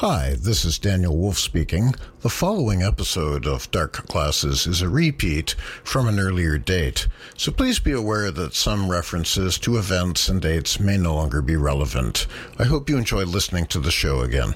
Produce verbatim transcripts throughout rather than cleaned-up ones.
Hi, this is Daniel Wolf speaking. The following episode of Dark Classes is a repeat from an earlier date, so please be aware that some references to events and dates may no longer be relevant. I hope you enjoy listening to the show again.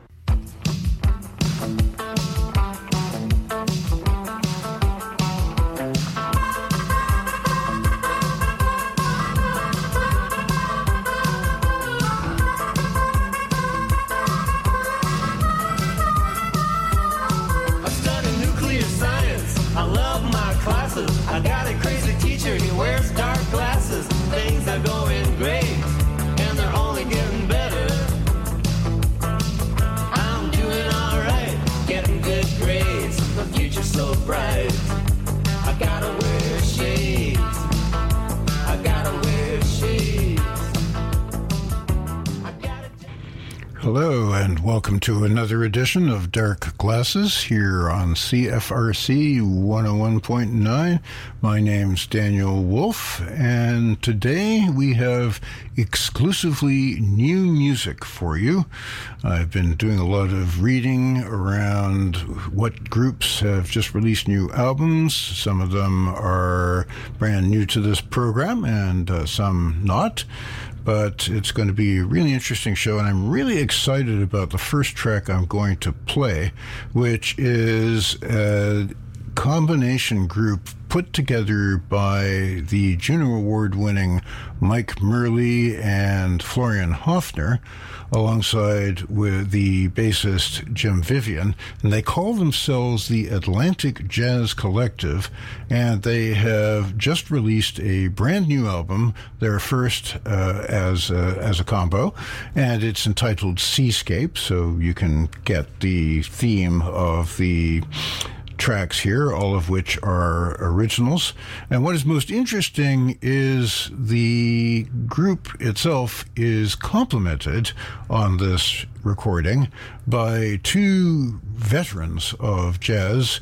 Hello, and welcome to another edition of Dark Glasses here on C F R C one oh one point nine. My name's Daniel Wolf, and today we have exclusively new music for you. I've been doing a lot of reading around what groups have just released new albums. Some of them are brand new to this program, and uh, some not. But it's going to be a really interesting show, and I'm really excited about the first track I'm going to play, which is a combination group put together by the Juno Award-winning Mike Merle and Florian Hofner, alongside with the bassist Jim Vivian, and they call themselves the Atlantic Jazz Collective, and they have just released a brand new album, their first uh, as a, as a combo, and it's entitled Seascape, so you can get the theme of the tracks here, all of which are originals. And what is most interesting is the group itself is complemented on this recording by two veterans of jazz,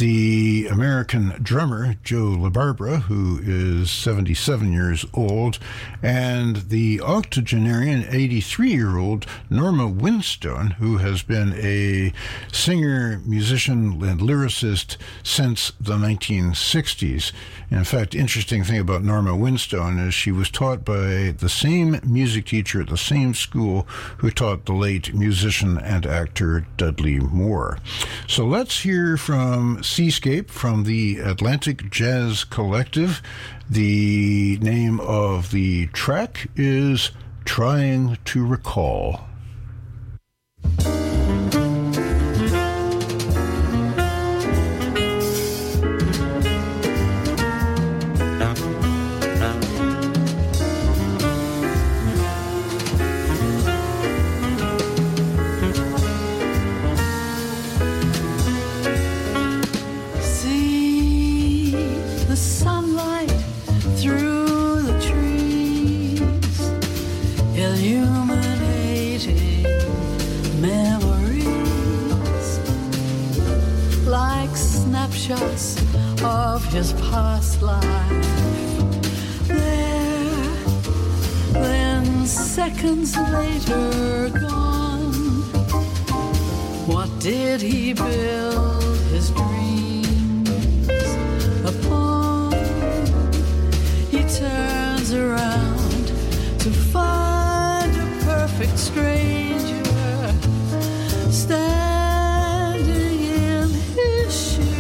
the American drummer Joe LaBarbera, who is seventy-seven years old, and the octogenarian eighty-three-year-old Norma Winstone, who has been a singer, musician, and lyricist since the nineteen sixties. In fact, interesting thing about Norma Winstone is she was taught by the same music teacher at the same school who taught the late musician and actor Dudley Moore. So let's hear from Seascape from the Atlantic Jazz Collective. The name of the track is Trying to Recall. Snapshots of his past life. There, then seconds later gone. What did he build his dreams upon? He turns around to find a perfect stranger standing in his shoes.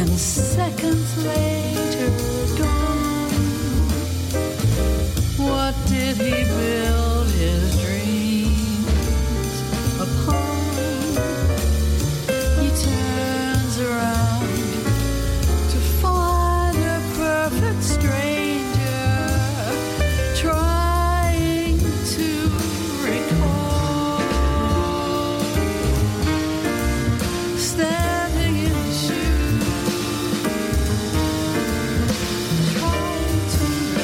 and seconds later dawn. What did he build his dreams upon? He turns around to find a perfect stranger trying to recall. Standing in his shoes, trying to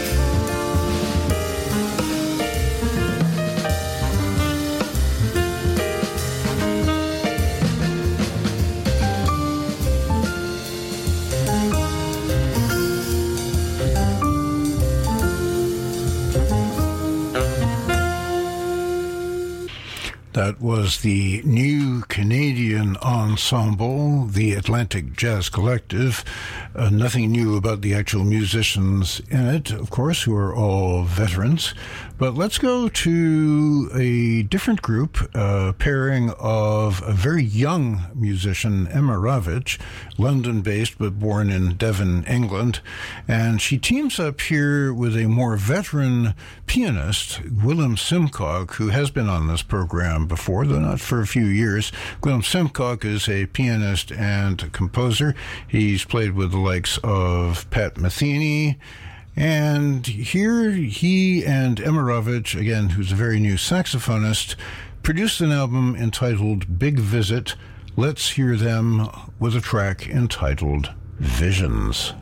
That was the new Canadian ensemble, the Atlantic Jazz Collective. Uh, nothing new about the actual musicians in it, of course, who are all veterans. But let's go to a different group, a pairing of a very young musician, Emma Ravitch, London-based but born in Devon, England. And she teams up here with a more veteran pianist, Willem Simcock, who has been on this program before, though not for a few years. Willem Simcock is a pianist and composer. He's played with the likes of Pat Metheny, and here he and Emma Ravitch, again, who's a very new saxophonist, produced an album entitled Big Visit. Let's hear them with a track entitled Visions.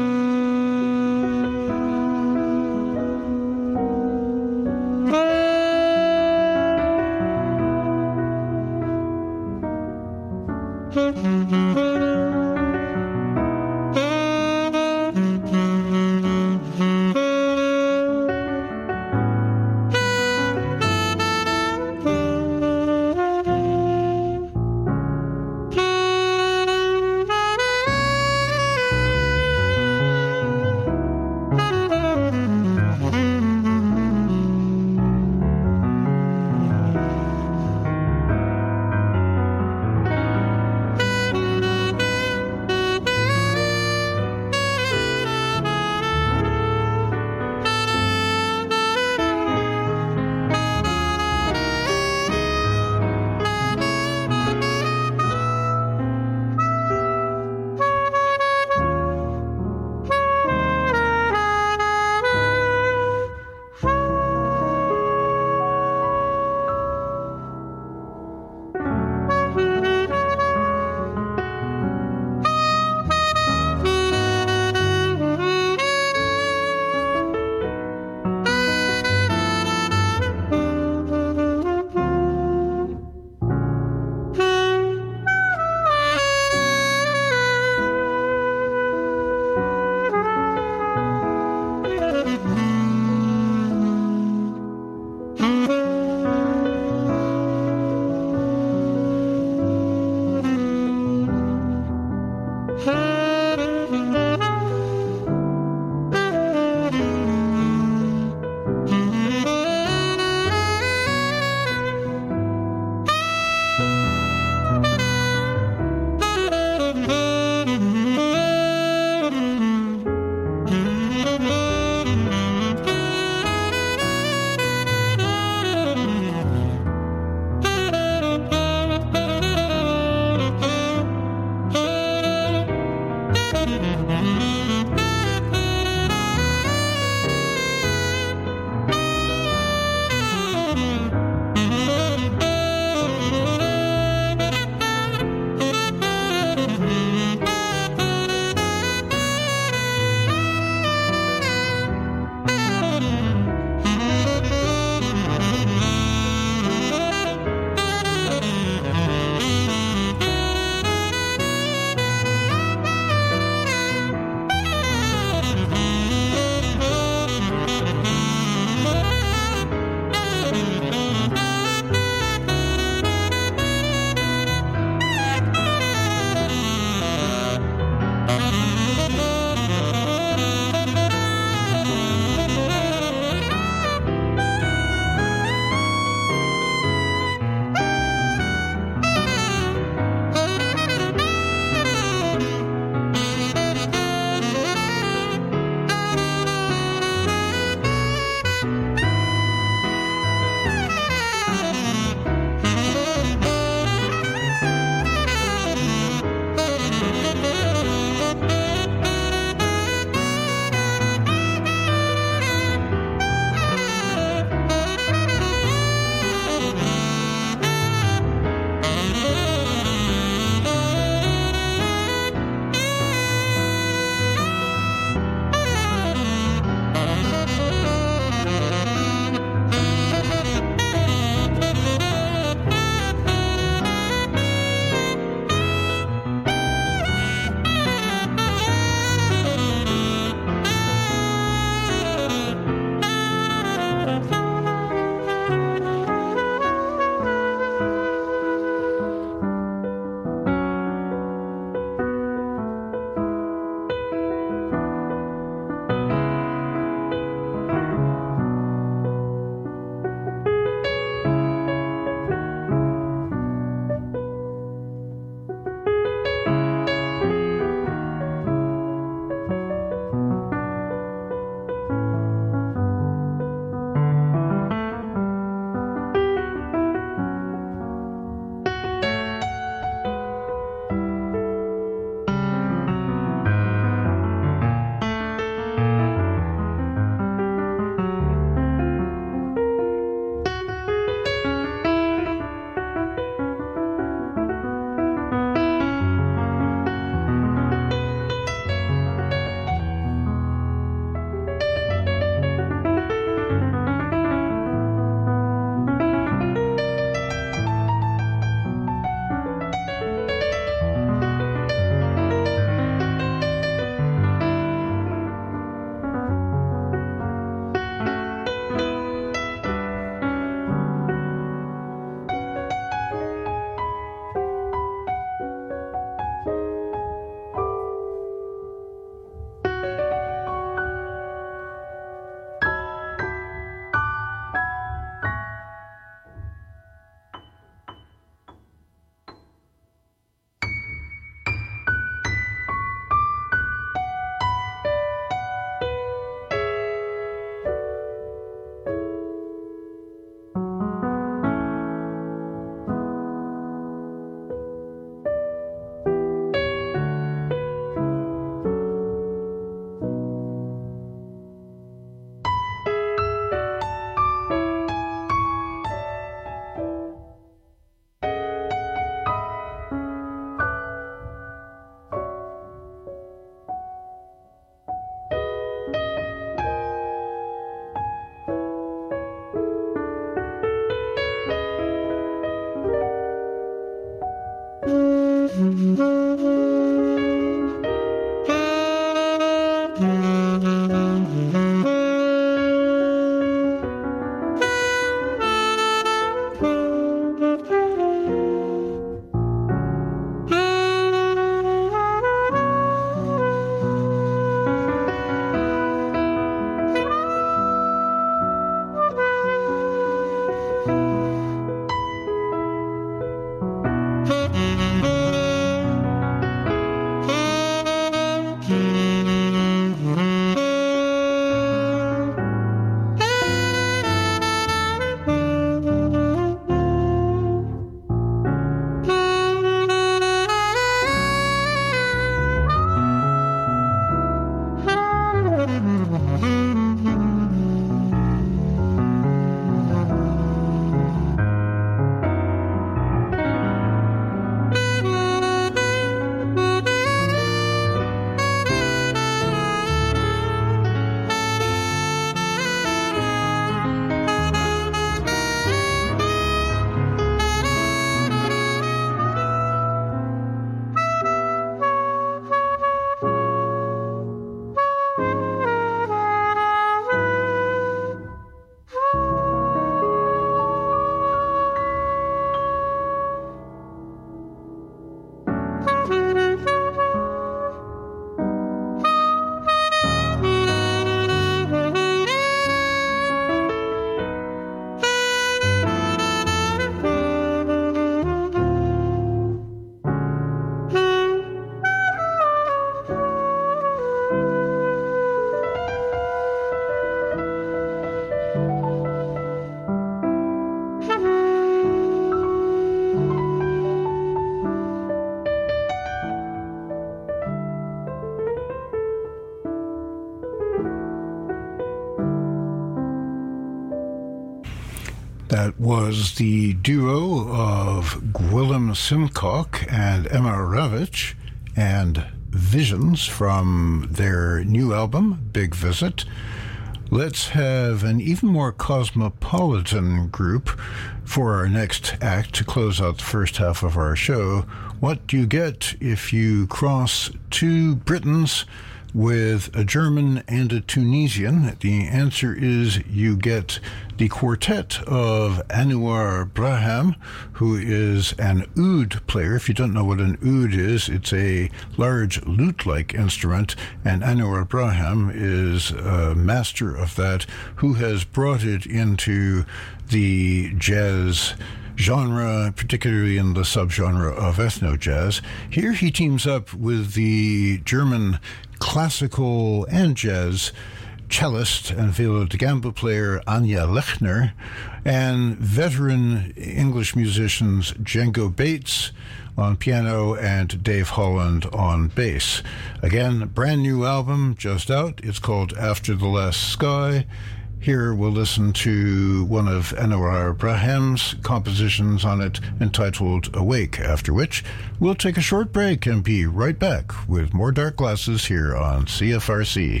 That was the duo of Gwilym Simcock and Emma Ravitch and Visions from their new album, Big Visit. Let's have an even more cosmopolitan group for our next act to close out the first half of our show. What do you get if you cross two Britons with a German and a Tunisian? The answer is you get the quartet of Anouar Braham, who is an oud player. If you don't know what an oud is, it's a large lute-like instrument, and Anouar Braham is a master of that, who has brought it into the jazz genre, particularly in the subgenre of ethno-jazz. Here he teams up with the German classical and jazz cellist and viola da gamba player Anja Lechner, and veteran English musicians Django Bates on piano and Dave Holland on bass. Again, brand new album just out. It's called After the Last Sky. Here we'll listen to one of Anouar Braham's compositions on it entitled Awake, after which we'll take a short break and be right back with more Dark Glasses here on C F R C.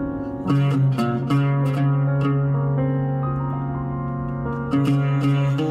Thank you.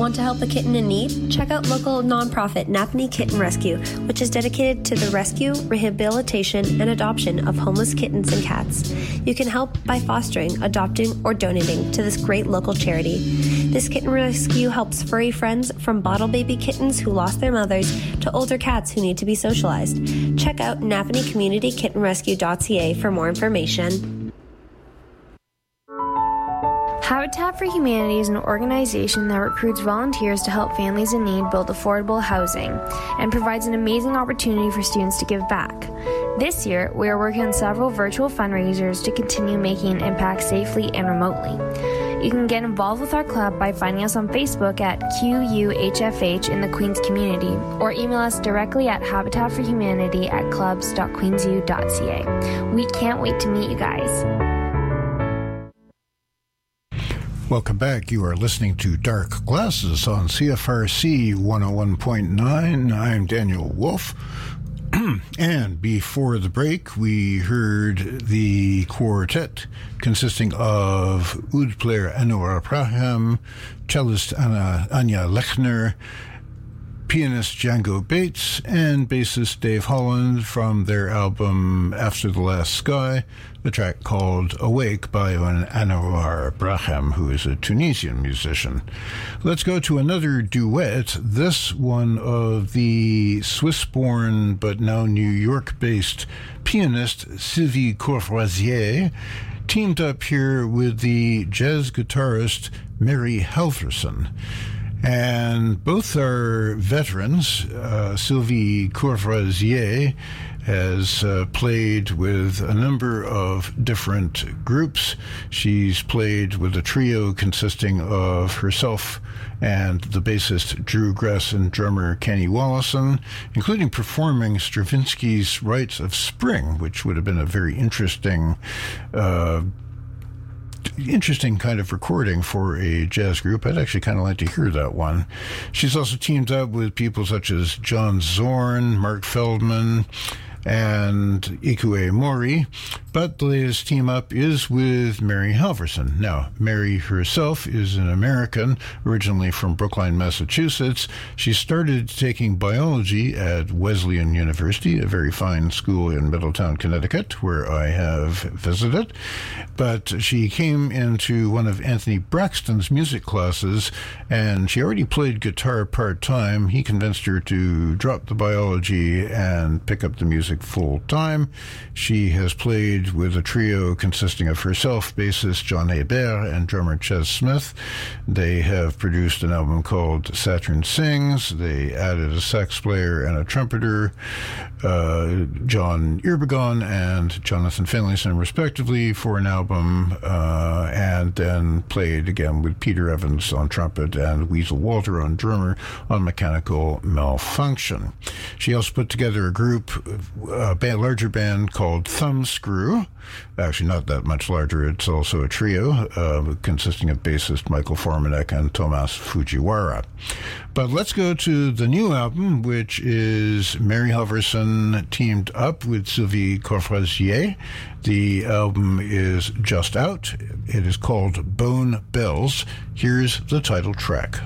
Want to help a kitten in need? Check out local nonprofit Napanee Kitten Rescue, which is dedicated to the rescue, rehabilitation, and adoption of homeless kittens and cats. You can help by fostering, adopting, or donating to this great local charity. This kitten rescue helps furry friends from bottle baby kittens who lost their mothers to older cats who need to be socialized. Check out napanee community kitten rescue dot c a for more information. Habitat for Humanity is an organization that recruits volunteers to help families in need build affordable housing and provides an amazing opportunity for students to give back. This year, we are working on several virtual fundraisers to continue making an impact safely and remotely. You can get involved with our club by finding us on Facebook at Q U H F H in the Queens community, or email us directly at habitat for humanity at clubs dot queens u dot c a. We can't wait to meet you guys. Welcome back. You are listening to Dark Glasses on C F R C one oh one point nine. I'm Daniel Wolf. And before the break, we heard the quartet consisting of oud player Anwar Ibrahim, cellist Anna, Anya Lechner, pianist Django Bates, and bassist Dave Holland from their album After the Last Sky, the track called Awake by Anwar Ibrahim, who is a Tunisian musician. Let's go to another duet, this one of the Swiss-born but now New York-based pianist Sylvie Courvoisier, teamed up here with the jazz guitarist Mary Halverson. And both are veterans. Uh, Sylvie Courvoisier has uh, played with a number of different groups. She's played with a trio consisting of herself and the bassist Drew Gress and drummer Kenny Wallison, including performing Stravinsky's Rites of Spring, which would have been a very interesting uh interesting kind of recording for a jazz group. I'd actually kind of like to hear that one. She's also teamed up with people such as John Zorn, Mark Feldman, and Ikue Mori, but the latest team up is with Mary Halverson. Now, Mary herself is an American, originally from Brookline, Massachusetts. She started taking biology at Wesleyan University, a very fine school in Middletown, Connecticut, where I have visited. But she came into one of Anthony Braxton's music classes, and she already played guitar part-time. He convinced her to drop the biology and pick up the music full-time. She has played with a trio consisting of herself, bassist John Hebert, and drummer Ches Smith. They have produced an album called Saturn Sings. They added a sax player and a trumpeter, uh, John Irbegon and Jonathan Finlayson, respectively, for an album, uh, and then played again with Peter Evans on trumpet and Weasel Walter on drummer on Mechanical Malfunction. She also put together a group, a band, larger band called Thumbscrew. Actually, not that much larger. It's also a trio uh, consisting of bassist Michael Formanek and Tomas Fujiwara. But let's go to the new album, which is Mary Halverson teamed up with Sylvie Courvoisier. The album is just out. It is called Bone Bells. Here's the title track.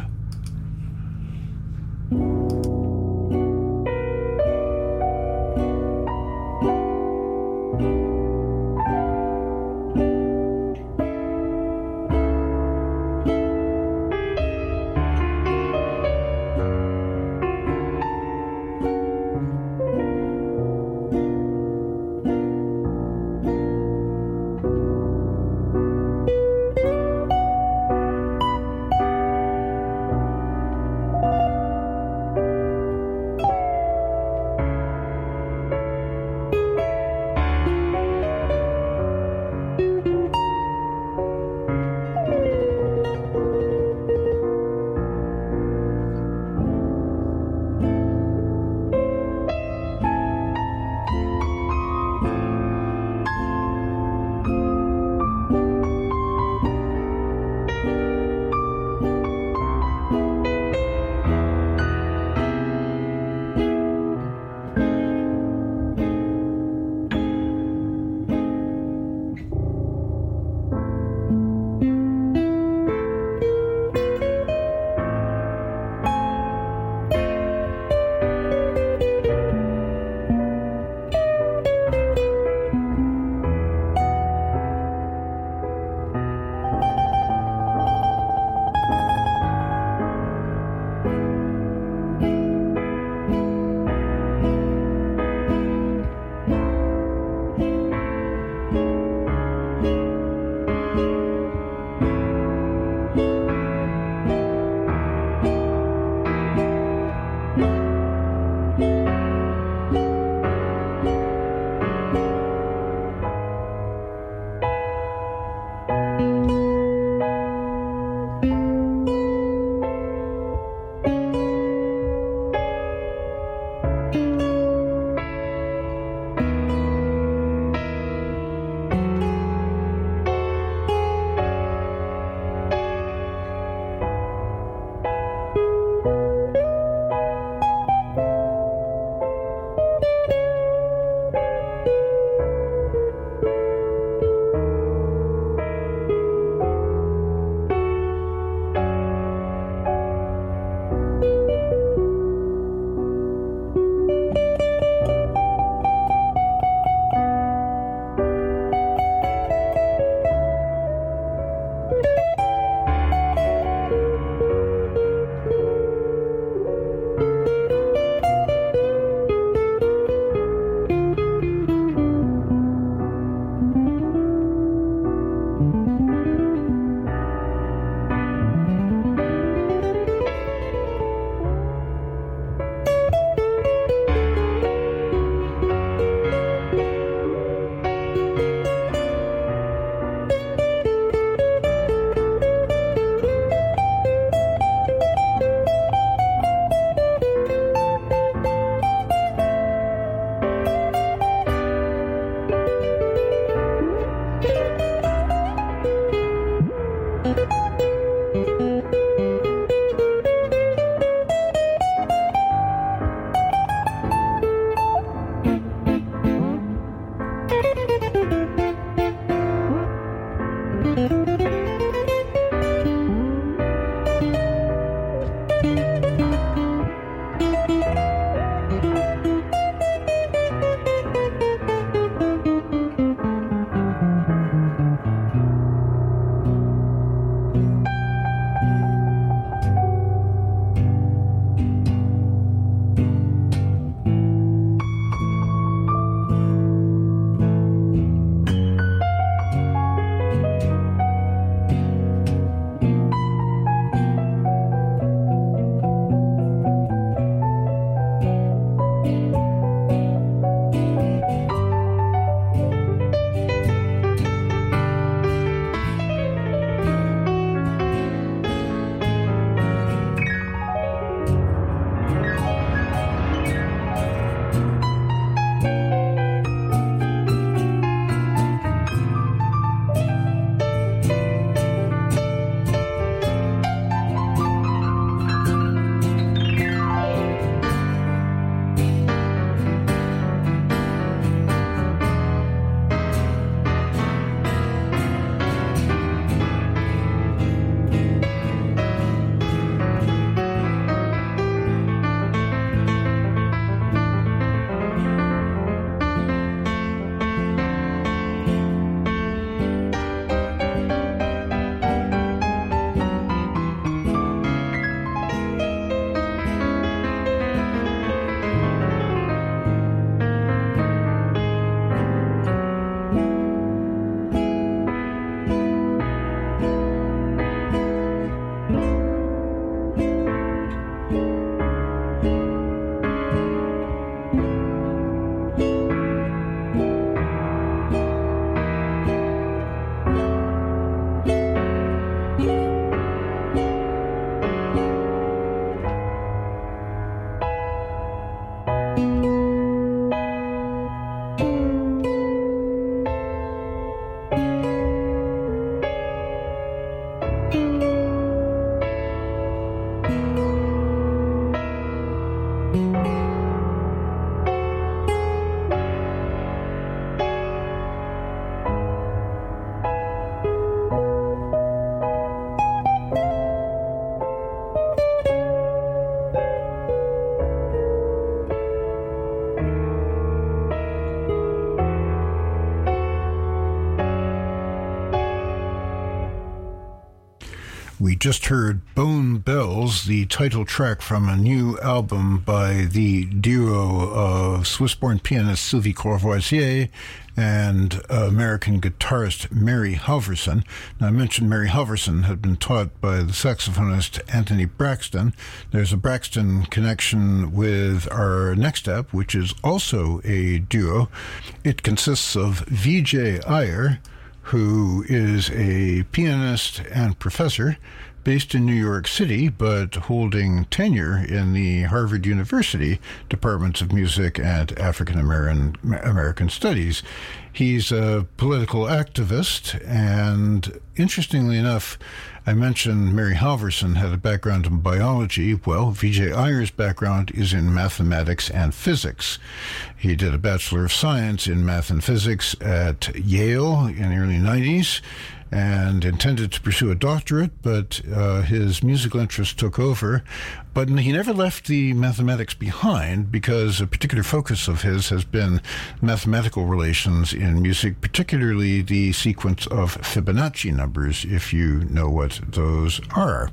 We just heard Bone Bells, the title track from a new album by the duo of Swiss-born pianist Sylvie Courvoisier and American guitarist Mary Halverson. Now, I mentioned Mary Halverson had been taught by the saxophonist Anthony Braxton. There's a Braxton connection with our next app, which is also a duo. It consists of Vijay Iyer, who is a pianist and professor based in New York City, but holding tenure in the Harvard University Departments of Music and African American American Studies. He's a political activist, and interestingly enough, I mentioned Mary Halverson had a background in biology. Well, Vijay Iyer's background is in mathematics and physics. He did a Bachelor of Science in Math and Physics at Yale in the early nineties, and intended to pursue a doctorate, but uh, his musical interest took over. But he never left the mathematics behind, because a particular focus of his has been mathematical relations in music, particularly the sequence of Fibonacci numbers, if you know what those are.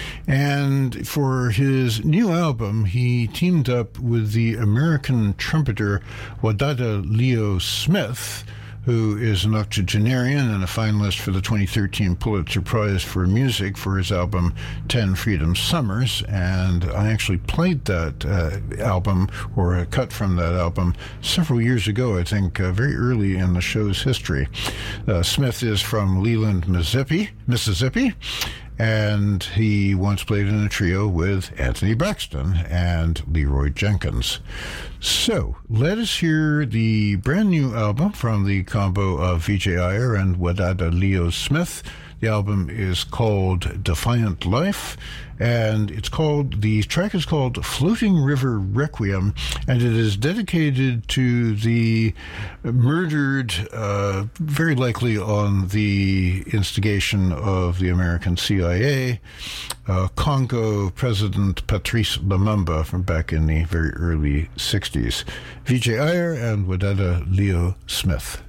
And for his new album, he teamed up with the American trumpeter Wadada Leo Smith, who is an octogenarian and a finalist for the twenty thirteen Pulitzer Prize for Music for his album Ten Freedom Summers. And I actually played that uh, album, or a cut from that album, several years ago, I think, uh, very early in the show's history. Uh, Smith is from Leland, Mississippi, Mississippi, and he once played in a trio with Anthony Braxton and Leroy Jenkins. So, let us hear the brand new album from the combo of Vijay Iyer and Wadada Leo Smith. The album is called Defiant Life, and it's called, the track is called Floating River Requiem, and it is dedicated to the murdered, uh, very likely on the instigation of the American C I A, uh, Congo President Patrice Lumumba from back in the very early sixties. Vijay Iyer and Wadada Leo Smith.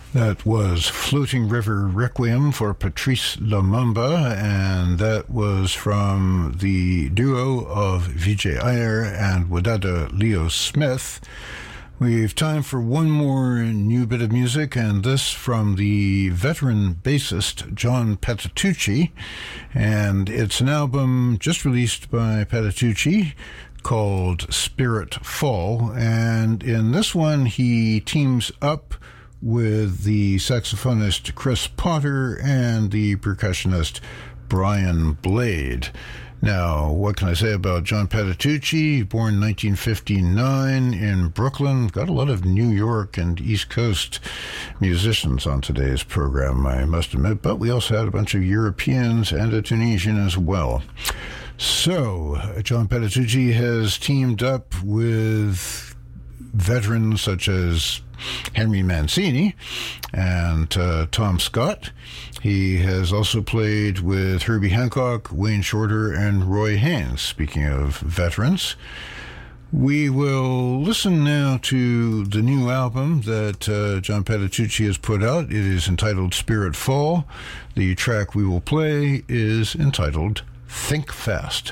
That was Floating River Requiem for Patrice Lumumba, and that was from the duo of Vijay Iyer and Wadada Leo Smith. We've time for one more new bit of music, and this from the veteran bassist John Patitucci, and it's an album just released by Patitucci called Spirit Fall, and in this one he teams up with the saxophonist Chris Potter and the percussionist Brian Blade. Now, what can I say about John Patitucci? Born in nineteen fifty-nine in Brooklyn. Got a lot of New York and East Coast musicians on today's program, I must admit, but we also had a bunch of Europeans and a Tunisian as well. So, John Patitucci has teamed up with veterans such as Henry Mancini and uh, Tom Scott. He has also played with Herbie Hancock, Wayne Shorter, and Roy Haynes. Speaking of veterans, we will listen now to the new album that uh, John Patitucci has put out. It is entitled Spirit Fall. The track we will play is entitled Think Fast.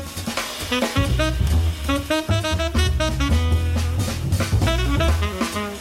Thank you.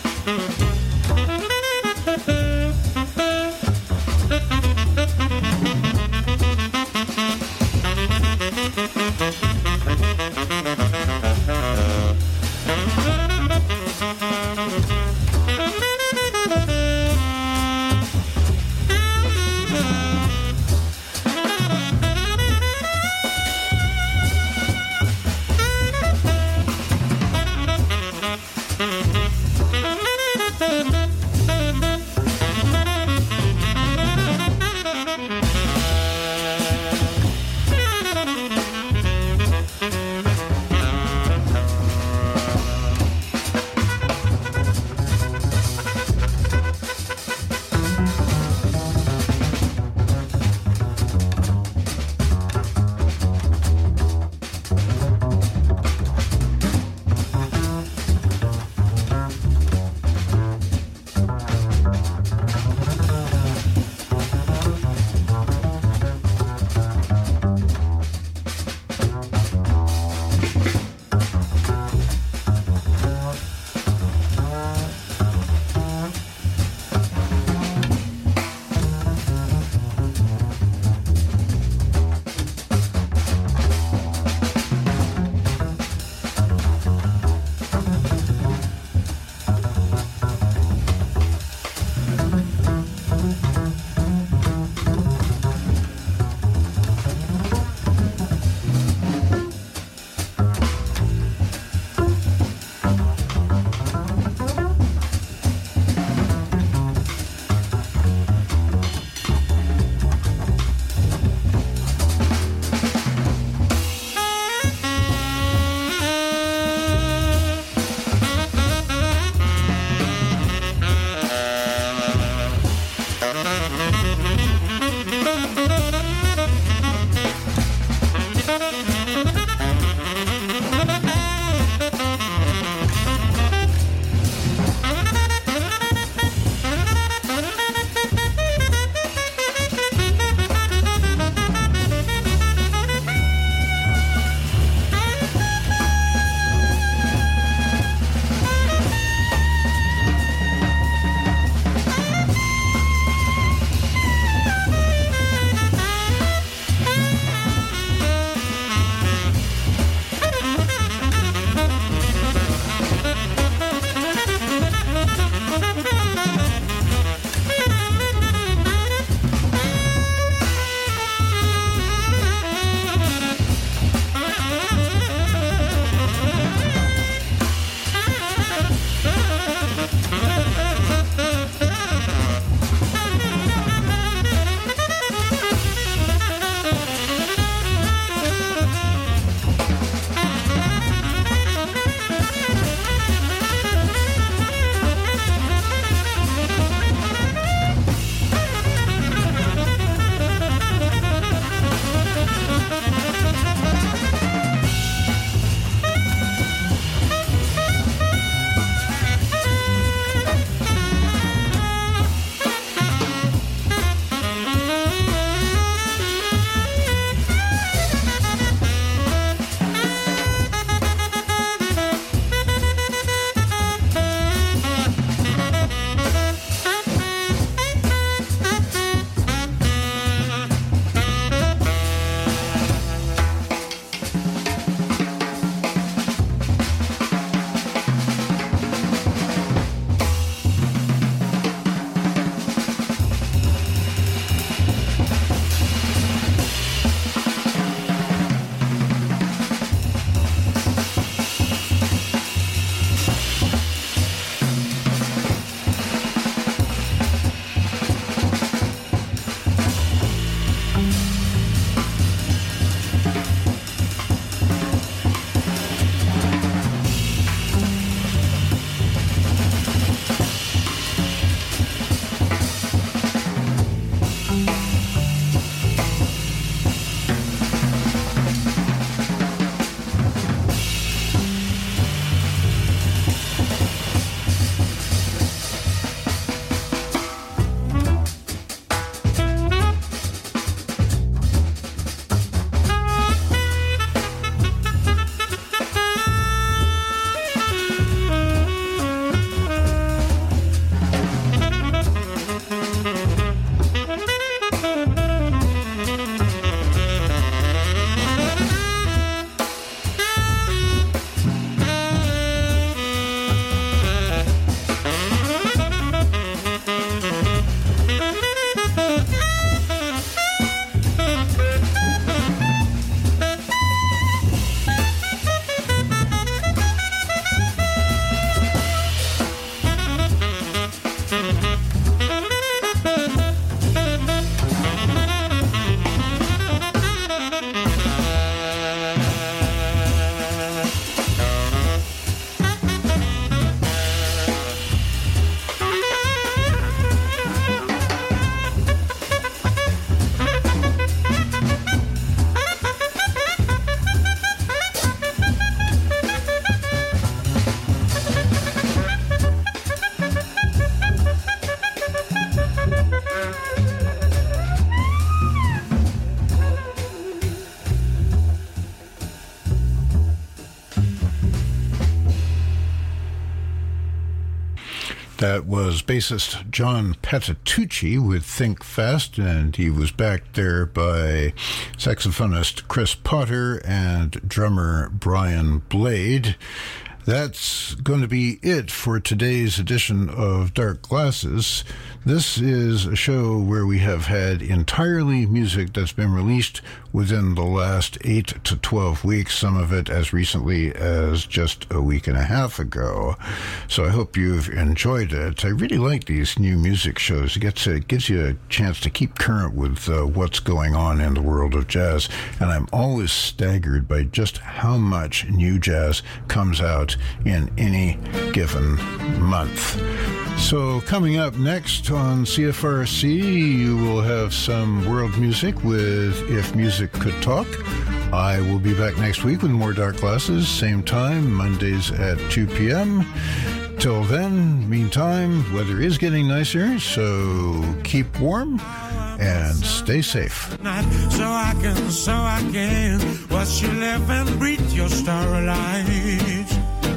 That was bassist John Patitucci with Think Fast, and he was backed there by saxophonist Chris Potter and drummer Brian Blade. That's going to be it for today's edition of Dark Glasses. This is a show where we have had entirely music that's been released within the last eight to twelve weeks, some of it as recently as just a week and a half ago. So I hope you've enjoyed it. I really like these new music shows. It gets a, it gives you a chance to keep current with uh, what's going on in the world of jazz, and I'm always staggered by just how much new jazz comes out in any given month. So coming up next on C F R C, you will have some world music with If Music Could Talk. I will be back next week with more Dark Glasses, same time, Mondays at two p.m. Till then, meantime, weather is getting nicer, so keep warm and stay safe. So I can, so I can watch you live and breathe your starlight.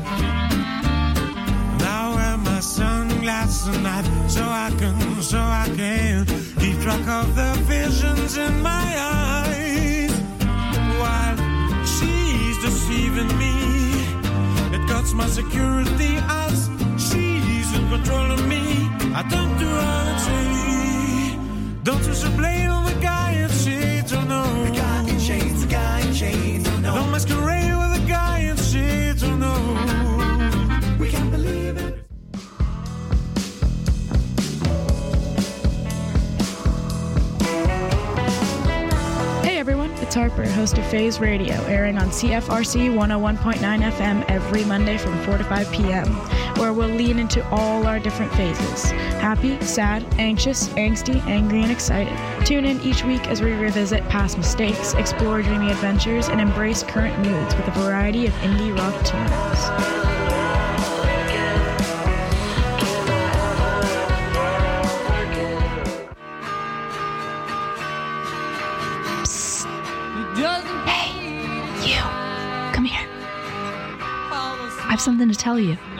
Now wear my sunglasses at night, so I can, so I can keep track of the visions in my eyes. While she's deceiving me, it cuts my security as she's in control of me. I don't do her say, don't you should blame on the guy in shades, oh no. The guy in shades, the guy in shades, oh no. Don't masquerade with the guy in shades, oh no. We can't believe it. Hey everyone, it's Harper, host of Phase Radio, airing on C F R C one oh one point nine F M every Monday from four to five p.m., where we'll lean into all our different phases: happy, sad, anxious, angsty, angry, and excited. Tune in each week as we revisit past mistakes, explore dreamy adventures, and embrace current moods with a variety of indie rock tunes. Hey, you, come here. I have something to tell you.